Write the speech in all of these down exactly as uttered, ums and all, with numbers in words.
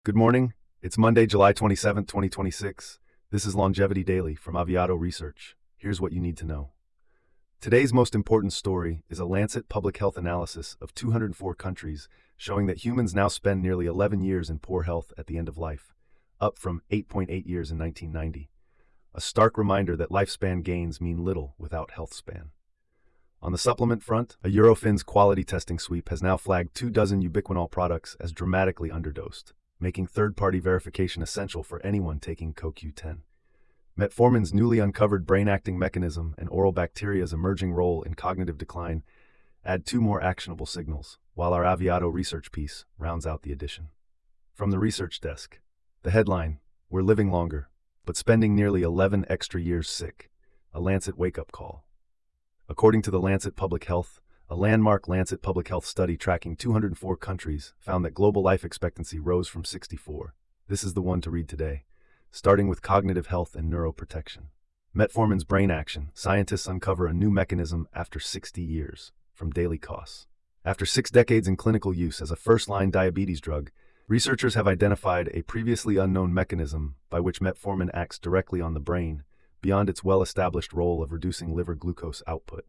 Good morning. It's Monday, July twenty-seventh, twenty twenty-six. This is Longevity Daily from Aviato Research. Here's what you need to know. Today's most important story is a Lancet public health analysis of two hundred four countries showing that humans now spend nearly eleven years in poor health at the end of life, up from eight point eight years in nineteen ninety. A stark reminder that lifespan gains mean little without health span. On the supplement front, a Eurofins quality testing sweep has now flagged two dozen ubiquinol products as dramatically underdosed, making third-party verification essential for anyone taking C O Q ten. Metformin's newly uncovered brain-acting mechanism and oral bacteria's emerging role in cognitive decline add two more actionable signals, while our Aviato research piece rounds out the edition. From the research desk, the headline, "We're living longer, but spending nearly eleven extra years sick, a Lancet wake-up call." According to the Lancet Public Health, a landmark Lancet Public Health study tracking two hundred four countries found that global life expectancy rose from sixty-four. This is the one to read today, starting with cognitive health and neuroprotection. Metformin's brain action, scientists uncover a new mechanism after sixty years, from Daily Costs. After six decades in clinical use as a first-line diabetes drug, researchers have identified a previously unknown mechanism by which metformin acts directly on the brain, beyond its well-established role of reducing liver glucose output.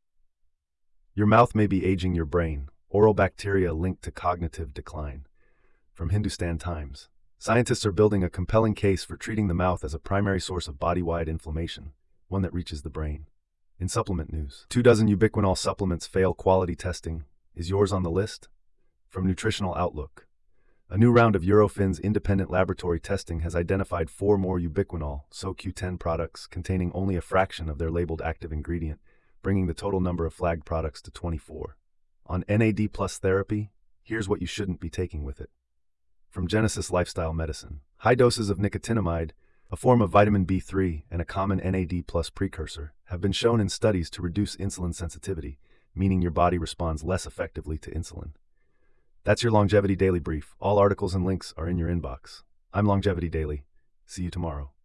Your mouth may be aging your brain, oral bacteria linked to cognitive decline. From Hindustan Times. Scientists are building a compelling case for treating the mouth as a primary source of body-wide inflammation, one that reaches the brain. In supplement news, two dozen ubiquinol supplements fail quality testing. Is yours on the list? From Nutritional Outlook. A new round of Eurofins independent laboratory testing has identified four more ubiquinol C O Q ten products containing only a fraction of their labeled active ingredient, bringing the total number of flagged products to twenty-four. On N A D plus therapy, here's what you shouldn't be taking with it. From Genesis Lifestyle Medicine. High doses of nicotinamide, a form of vitamin B three and a common N A D plus precursor, have been shown in studies to reduce insulin sensitivity, meaning your body responds less effectively to insulin. That's your Longevity Daily Brief. All articles and links are in your inbox. I'm Longevity Daily. See you tomorrow.